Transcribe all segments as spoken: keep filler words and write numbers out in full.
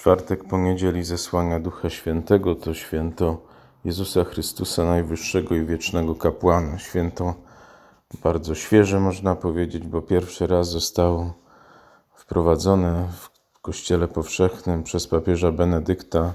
Czwartek po niedzieli zesłania Ducha Świętego to święto Jezusa Chrystusa, najwyższego i wiecznego kapłana. Święto bardzo świeże, można powiedzieć, bo pierwszy raz zostało wprowadzone w Kościele Powszechnym przez papieża Benedykta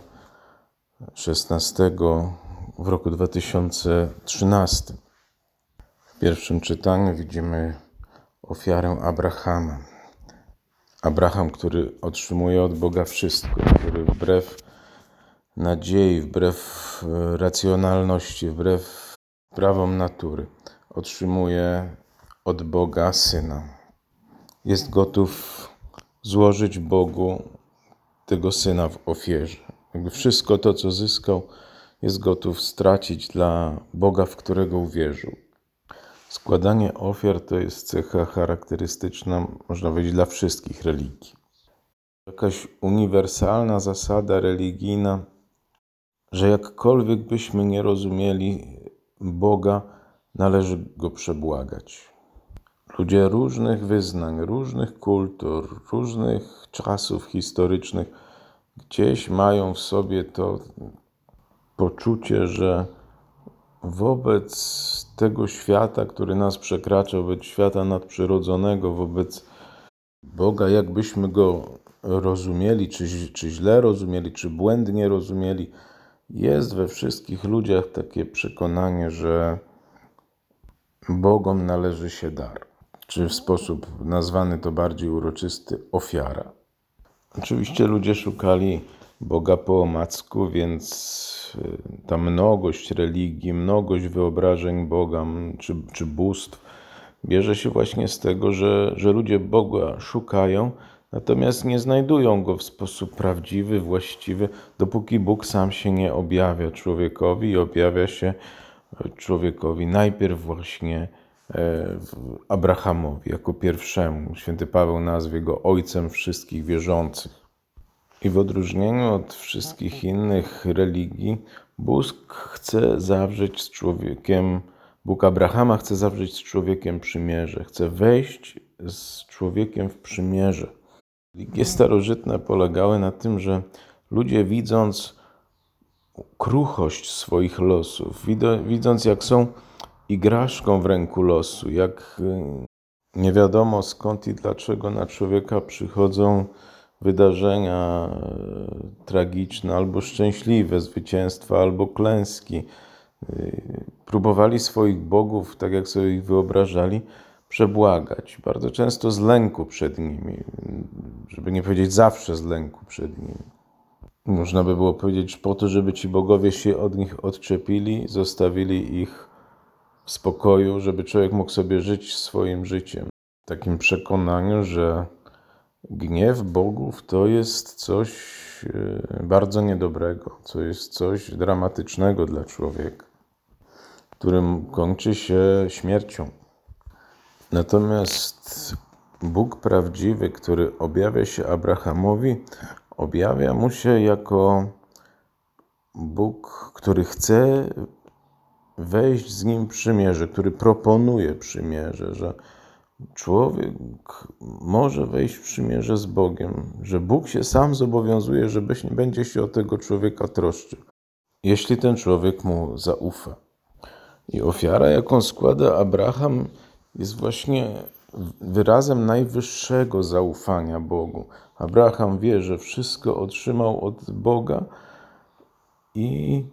szesnastego w roku dwa tysiące trzynastym. W pierwszym czytaniu widzimy ofiarę Abrahama. Abraham, który otrzymuje od Boga wszystko, który wbrew nadziei, wbrew racjonalności, wbrew prawom natury otrzymuje od Boga Syna. Jest gotów złożyć Bogu tego Syna w ofierze. Jakby wszystko to, co zyskał, jest gotów stracić dla Boga, w którego uwierzył. Składanie ofiar to jest cecha charakterystyczna, można powiedzieć, dla wszystkich religii. Jakaś uniwersalna zasada religijna, że jakkolwiek byśmy nie rozumieli Boga, należy Go przebłagać. Ludzie różnych wyznań, różnych kultur, różnych czasów historycznych gdzieś mają w sobie to poczucie, że wobec tego świata, który nas przekracza, wobec świata nadprzyrodzonego, wobec Boga, jakbyśmy Go rozumieli, czy, czy źle rozumieli, czy błędnie rozumieli, jest we wszystkich ludziach takie przekonanie, że Bogom należy się dar, czy w sposób nazwany to bardziej uroczysty ofiara. Oczywiście ludzie szukali Boga po omacku, więc ta mnogość religii, mnogość wyobrażeń Boga czy, czy bóstw bierze się właśnie z tego, że, że ludzie Boga szukają, natomiast nie znajdują Go w sposób prawdziwy, właściwy, dopóki Bóg sam się nie objawia człowiekowi i objawia się człowiekowi najpierw właśnie Abrahamowi jako pierwszemu. Święty Paweł nazwie Go ojcem wszystkich wierzących. I w odróżnieniu od wszystkich innych religii, Bóg chce zawrzeć z człowiekiem, Bóg Abrahama chce zawrzeć z człowiekiem przymierze, chce wejść z człowiekiem w przymierze. Religie starożytne polegały na tym, że ludzie widząc kruchość swoich losów, widząc jak są igraszką w ręku losu, jak nie wiadomo skąd i dlaczego na człowieka przychodzą wydarzenia tragiczne albo szczęśliwe, zwycięstwa albo klęski. Próbowali swoich bogów, tak jak sobie ich wyobrażali, przebłagać. Bardzo często z lęku przed nimi, żeby nie powiedzieć zawsze z lęku przed nimi. Można by było powiedzieć, po to, żeby ci bogowie się od nich odczepili, zostawili ich w spokoju, żeby człowiek mógł sobie żyć swoim życiem. W takim przekonaniu, że gniew bogów to jest coś bardzo niedobrego, to jest coś dramatycznego dla człowieka, którym kończy się śmiercią. Natomiast Bóg prawdziwy, który objawia się Abrahamowi, objawia mu się jako Bóg, który chce wejść z nim w przymierze, który proponuje przymierze, że człowiek może wejść w przymierze z Bogiem, że Bóg się sam zobowiązuje, że będzie się o tego człowieka troszczył, jeśli ten człowiek mu zaufa. I ofiara, jaką składa Abraham, jest właśnie wyrazem najwyższego zaufania Bogu. Abraham wie, że wszystko otrzymał od Boga i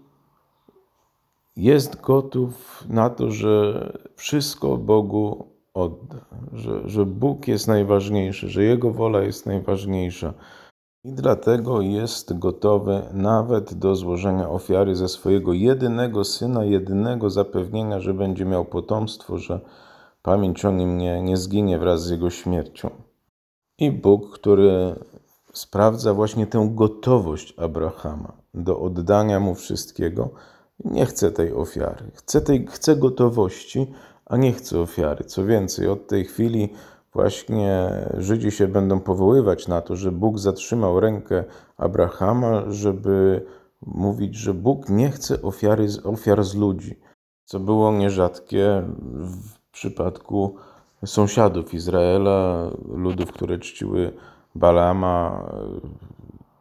jest gotów na to, że wszystko Bogu odda, że, że Bóg jest najważniejszy, że Jego wola jest najważniejsza. I dlatego jest gotowy nawet do złożenia ofiary ze swojego jedynego syna, jedynego zapewnienia, że będzie miał potomstwo, że pamięć o nim nie, nie zginie wraz z jego śmiercią. I Bóg, który sprawdza właśnie tę gotowość Abrahama do oddania mu wszystkiego, nie chce tej ofiary. Chce, tej, chce gotowości, a nie chce ofiary. Co więcej, od tej chwili właśnie Żydzi się będą powoływać na to, że Bóg zatrzymał rękę Abrahama, żeby mówić, że Bóg nie chce ofiary, ofiar z ludzi, co było nierzadkie w przypadku sąsiadów Izraela, ludów, które czciły Balama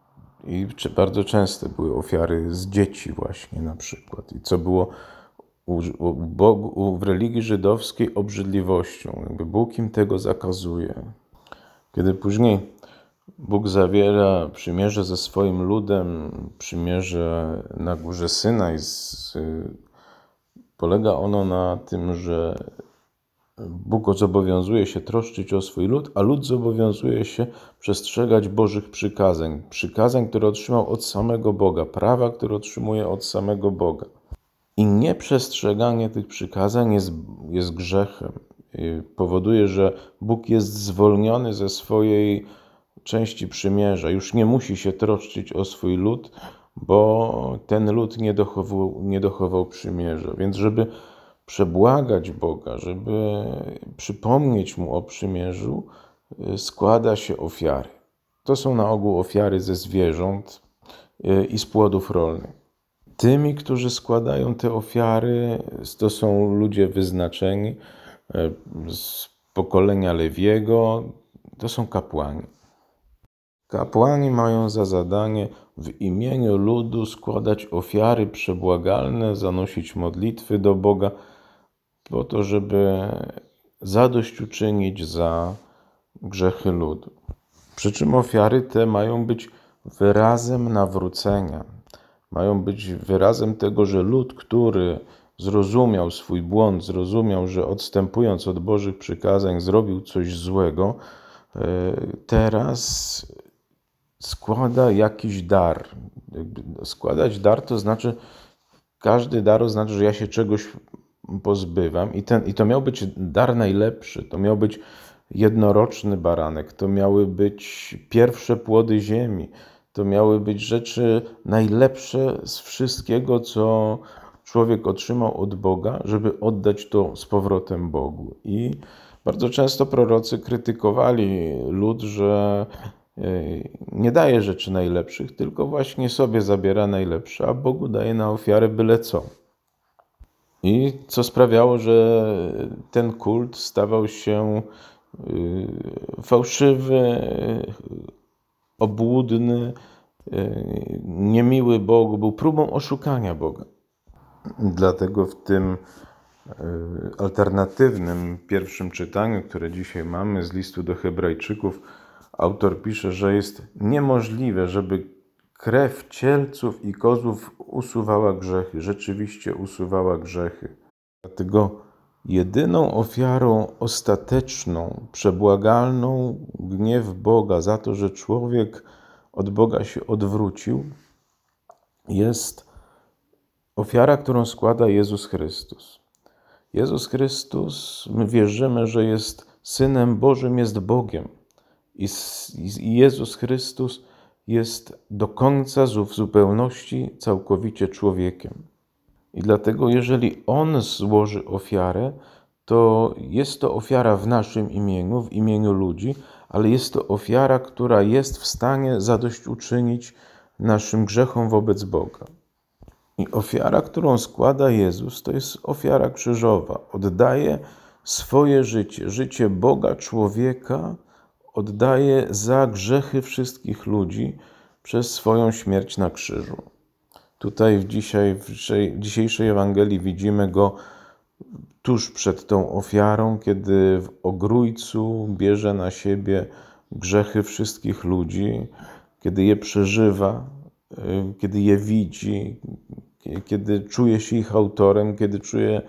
I czy bardzo częste były ofiary z dzieci właśnie na przykład. I co było u, u Bogu, w religii żydowskiej obrzydliwością. Jakby Bóg im tego zakazuje. Kiedy później Bóg zawiera przymierze ze swoim ludem, przymierze na górze Synaj, z, polega ono na tym, że Bóg zobowiązuje się troszczyć o swój lud, a lud zobowiązuje się przestrzegać Bożych przykazań. Przykazań, które otrzymał od samego Boga, prawa, które otrzymuje od samego Boga. I nieprzestrzeganie tych przykazań jest, jest grzechem. I powoduje, że Bóg jest zwolniony ze swojej części przymierza. Już nie musi się troszczyć o swój lud, bo ten lud nie dochował, nie dochował przymierza. Więc żeby przebłagać Boga, żeby przypomnieć Mu o przymierzu, składa się ofiary. To są na ogół ofiary ze zwierząt i z płodów rolnych. Tymi, którzy składają te ofiary, to są ludzie wyznaczeni z pokolenia Lewiego, to są kapłani. Kapłani mają za zadanie w imieniu ludu składać ofiary przebłagalne, zanosić modlitwy do Boga, po to, żeby zadośćuczynić za grzechy ludu. Przy czym ofiary te mają być wyrazem nawrócenia. Mają być wyrazem tego, że lud, który zrozumiał swój błąd, zrozumiał, że odstępując od Bożych przykazań zrobił coś złego, teraz składa jakiś dar. Składać dar to znaczy, każdy dar oznacza, że ja się czegoś pozbywam i, ten, i to miał być dar najlepszy, to miał być jednoroczny baranek, to miały być pierwsze płody ziemi, to miały być rzeczy najlepsze z wszystkiego, co człowiek otrzymał od Boga, żeby oddać to z powrotem Bogu. I bardzo często prorocy krytykowali lud, że nie daje rzeczy najlepszych, tylko właśnie sobie zabiera najlepsze, a Bogu daje na ofiarę byle co. I co sprawiało, że ten kult stawał się fałszywy, obłudny, niemiły Bogu, był próbą oszukania Boga. Dlatego w tym alternatywnym pierwszym czytaniu, które dzisiaj mamy z listu do Hebrajczyków, autor pisze, że jest niemożliwe, żeby krew cielców i kozłów usuwała grzechy, rzeczywiście usuwała grzechy. Dlatego jedyną ofiarą ostateczną, przebłagalną gniew Boga za to, że człowiek od Boga się odwrócił, jest ofiara, którą składa Jezus Chrystus. Jezus Chrystus, my wierzymy, że jest Synem Bożym, jest Bogiem. I Jezus Chrystus jest do końca w zupełności całkowicie człowiekiem. I dlatego, jeżeli On złoży ofiarę, to jest to ofiara w naszym imieniu, w imieniu ludzi, ale jest to ofiara, która jest w stanie zadośćuczynić naszym grzechom wobec Boga. I ofiara, którą składa Jezus, to jest ofiara krzyżowa. Oddaje swoje życie, życie Boga, człowieka, oddaje za grzechy wszystkich ludzi przez swoją śmierć na krzyżu. Tutaj w, dzisiaj, w dzisiejszej Ewangelii widzimy Go tuż przed tą ofiarą, kiedy w ogrójcu bierze na siebie grzechy wszystkich ludzi, kiedy je przeżywa, kiedy je widzi, kiedy czuje się ich autorem, kiedy czuje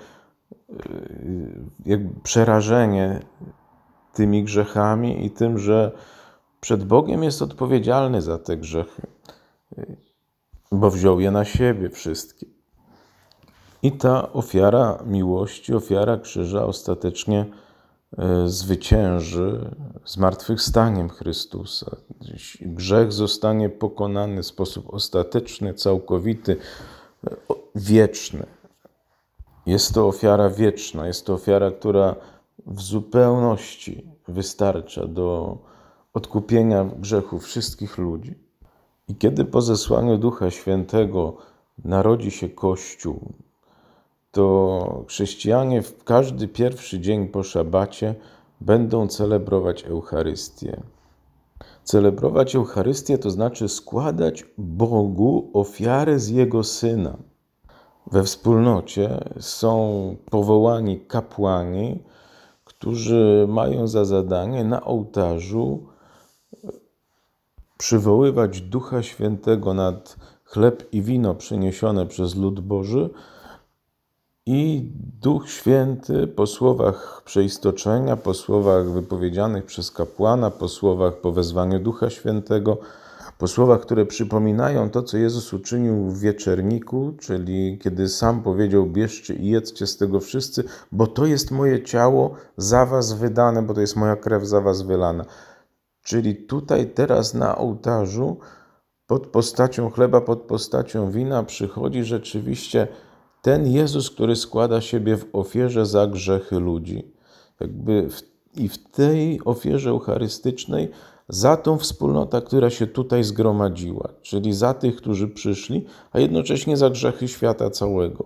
jakby przerażenie tymi grzechami i tym, że przed Bogiem jest odpowiedzialny za te grzechy, bo wziął je na siebie wszystkie. I ta ofiara miłości, ofiara krzyża ostatecznie zwycięży zmartwychwstaniem Chrystusa. Grzech zostanie pokonany w sposób ostateczny, całkowity, wieczny. Jest to ofiara wieczna, jest to ofiara, która w zupełności wystarcza do odkupienia grzechów wszystkich ludzi. I kiedy po zesłaniu Ducha Świętego narodzi się Kościół, to chrześcijanie w każdy pierwszy dzień po szabacie będą celebrować Eucharystię. Celebrować Eucharystię to znaczy składać Bogu ofiarę z Jego Syna. We wspólnocie są powołani kapłani, którzy mają za zadanie na ołtarzu przywoływać Ducha Świętego nad chleb i wino przyniesione przez lud Boży i Duch Święty po słowach przeistoczenia, po słowach wypowiedzianych przez kapłana, po słowach po wezwaniu Ducha Świętego, po słowach, które przypominają to, co Jezus uczynił w wieczerniku, czyli kiedy sam powiedział: bierzcie i jedzcie z tego wszyscy, bo to jest moje ciało za was wydane, bo to jest moja krew za was wylana. Czyli tutaj teraz na ołtarzu pod postacią chleba, pod postacią wina przychodzi rzeczywiście ten Jezus, który składa siebie w ofierze za grzechy ludzi. Jakby w, i w tej ofierze eucharystycznej za tą wspólnotę, która się tutaj zgromadziła, czyli za tych, którzy przyszli, a jednocześnie za grzechy świata całego.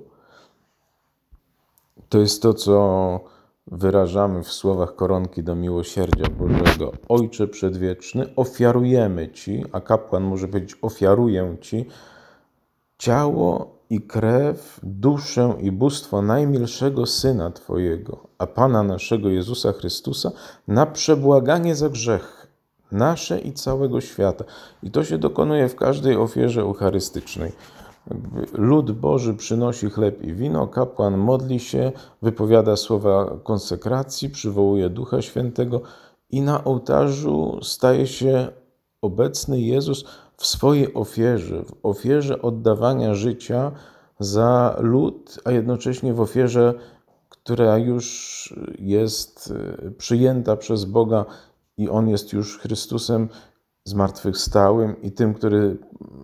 To jest to, co wyrażamy w słowach koronki do miłosierdzia Bożego. Ojcze Przedwieczny, ofiarujemy Ci, a kapłan może powiedzieć: ofiaruję Ci ciało i krew, duszę i bóstwo najmilszego Syna Twojego, a Pana naszego Jezusa Chrystusa, na przebłaganie za grzech nasze i całego świata. I to się dokonuje w każdej ofierze eucharystycznej. Lud Boży przynosi chleb i wino, kapłan modli się, wypowiada słowa konsekracji, przywołuje Ducha Świętego i na ołtarzu staje się obecny Jezus w swojej ofierze, w ofierze oddawania życia za lud, a jednocześnie w ofierze, która już jest przyjęta przez Boga i On jest już Chrystusem zmartwychwstałym i tym, który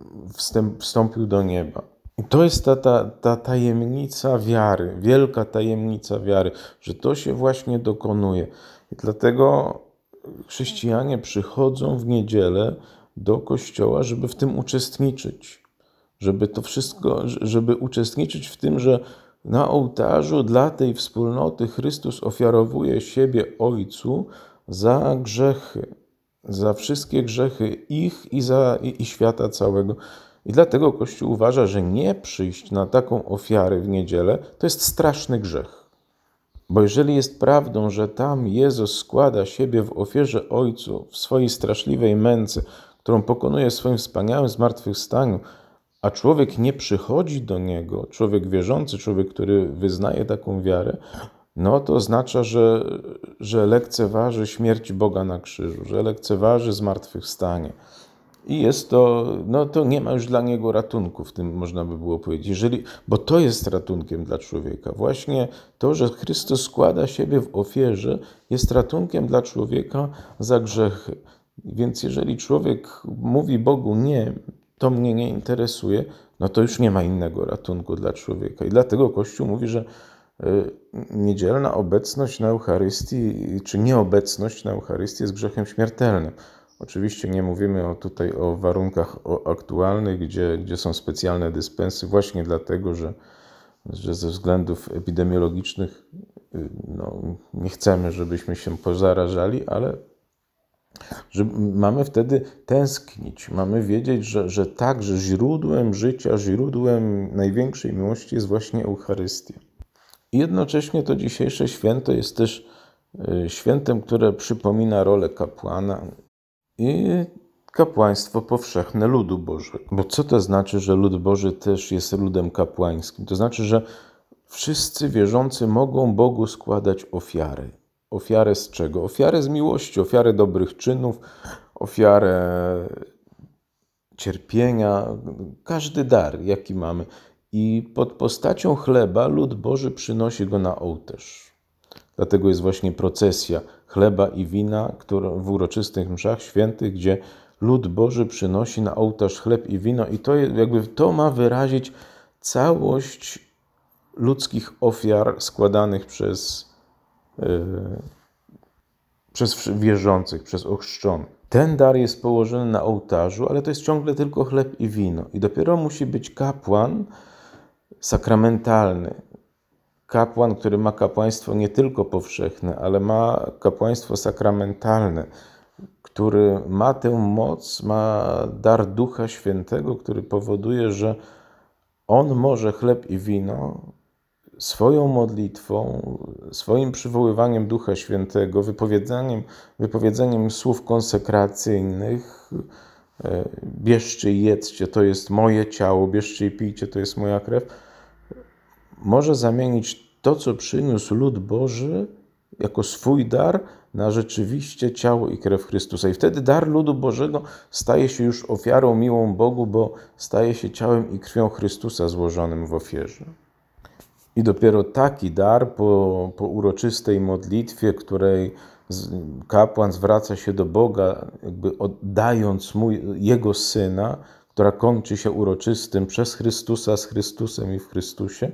wstąpił do nieba. I to jest ta, ta, ta tajemnica wiary, wielka tajemnica wiary, że to się właśnie dokonuje. I dlatego chrześcijanie przychodzą w niedzielę do kościoła, żeby w tym uczestniczyć. Żeby to wszystko, żeby uczestniczyć w tym, że na ołtarzu dla tej wspólnoty Chrystus ofiarowuje siebie Ojcu za grzechy, za wszystkie grzechy ich i, za, i, i świata całego. I dlatego Kościół uważa, że nie przyjść na taką ofiarę w niedzielę to jest straszny grzech. Bo jeżeli jest prawdą, że tam Jezus składa siebie w ofierze Ojcu, w swojej straszliwej męce, którą pokonuje w swoim wspaniałym zmartwychwstaniu, a człowiek nie przychodzi do Niego, człowiek wierzący, człowiek, który wyznaje taką wiarę, no to oznacza, że, że lekceważy śmierć Boga na krzyżu, że lekceważy zmartwychwstanie. I jest to, no to nie ma już dla niego ratunku, w tym można by było powiedzieć, jeżeli, bo to jest ratunkiem dla człowieka. Właśnie to, że Chrystus składa siebie w ofierze, jest ratunkiem dla człowieka za grzechy. Więc jeżeli człowiek mówi Bogu: nie, to mnie nie interesuje, no to już nie ma innego ratunku dla człowieka. I dlatego Kościół mówi, że niedzielna obecność na Eucharystii, czy nieobecność na Eucharystii jest grzechem śmiertelnym. Oczywiście nie mówimy o, tutaj o warunkach aktualnych, gdzie, gdzie są specjalne dyspensy, właśnie dlatego, że, że ze względów epidemiologicznych no, nie chcemy, żebyśmy się pozarażali, ale że mamy wtedy tęsknić, mamy wiedzieć, że, że tak, że źródłem życia, źródłem największej miłości jest właśnie Eucharystia. I jednocześnie to dzisiejsze święto jest też świętem, które przypomina rolę kapłana i kapłaństwo powszechne ludu Bożego. Bo co to znaczy, że lud Boży też jest ludem kapłańskim? To znaczy, że wszyscy wierzący mogą Bogu składać ofiary. Ofiarę z czego? Ofiarę z miłości, ofiarę dobrych czynów, ofiarę cierpienia, każdy dar, jaki mamy. I pod postacią chleba lud Boży przynosi go na ołtarz. Dlatego jest właśnie procesja chleba i wina, która w uroczystych mszach świętych, gdzie lud Boży przynosi na ołtarz chleb i wino i to jakby to ma wyrazić całość ludzkich ofiar składanych przez, yy, przez wierzących, przez ochrzczonych. Ten dar jest położony na ołtarzu, ale to jest ciągle tylko chleb i wino. I dopiero musi być kapłan sakramentalny. Kapłan, który ma kapłaństwo nie tylko powszechne, ale ma kapłaństwo sakramentalne. który ma tę moc, ma dar Ducha Świętego, który powoduje, że On może chleb i wino swoją modlitwą, swoim przywoływaniem Ducha Świętego, wypowiedzeniem, wypowiedzeniem słów konsekracyjnych, bierzcie i jedzcie, to jest moje ciało, bierzcie i pijcie, to jest moja krew, może zamienić to, co przyniósł lud Boży jako swój dar, na rzeczywiście ciało i krew Chrystusa. I wtedy dar ludu Bożego staje się już ofiarą miłą Bogu, bo staje się ciałem i krwią Chrystusa złożonym w ofierze. I dopiero taki dar po, po uroczystej modlitwie, której kapłan zwraca się do Boga, jakby oddając mu Jego Syna, która kończy się uroczystym przez Chrystusa, z Chrystusem i w Chrystusie,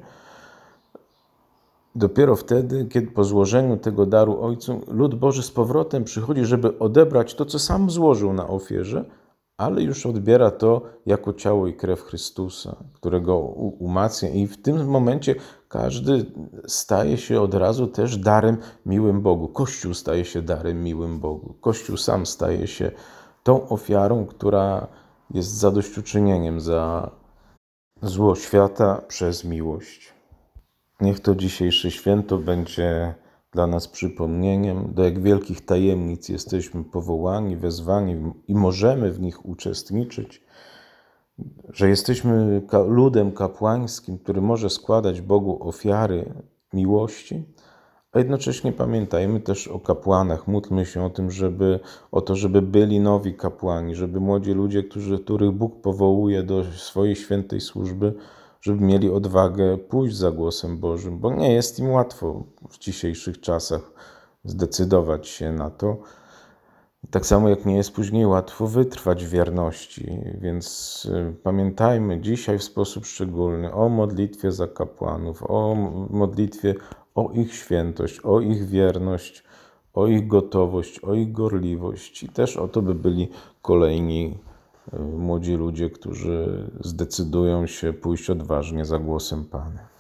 dopiero wtedy, kiedy po złożeniu tego daru Ojcu, lud Boży z powrotem przychodzi, żeby odebrać to, co sam złożył na ofierze, ale już odbiera to jako ciało i krew Chrystusa, którego umacnia. I w tym momencie każdy staje się od razu też darem miłym Bogu. Kościół staje się darem miłym Bogu. Kościół sam staje się tą ofiarą, która jest zadośćuczynieniem za zło świata przez miłość. Niech to dzisiejsze święto będzie dla nas przypomnieniem, do jak wielkich tajemnic jesteśmy powołani, wezwani i możemy w nich uczestniczyć, że jesteśmy ludem kapłańskim, który może składać Bogu ofiary miłości, a jednocześnie pamiętajmy też o kapłanach, módlmy się o tym, żeby, o to, żeby byli nowi kapłani, żeby młodzi ludzie, którzy, których Bóg powołuje do swojej świętej służby, żeby mieli odwagę pójść za głosem Bożym, bo nie jest im łatwo w dzisiejszych czasach zdecydować się na to. Tak samo jak nie jest później łatwo wytrwać w wierności, więc pamiętajmy dzisiaj w sposób szczególny o modlitwie za kapłanów, o modlitwie o ich świętość, o ich wierność, o ich gotowość, o ich gorliwość i też o to, by byli kolejni młodzi ludzie, którzy zdecydują się pójść odważnie za głosem Pana.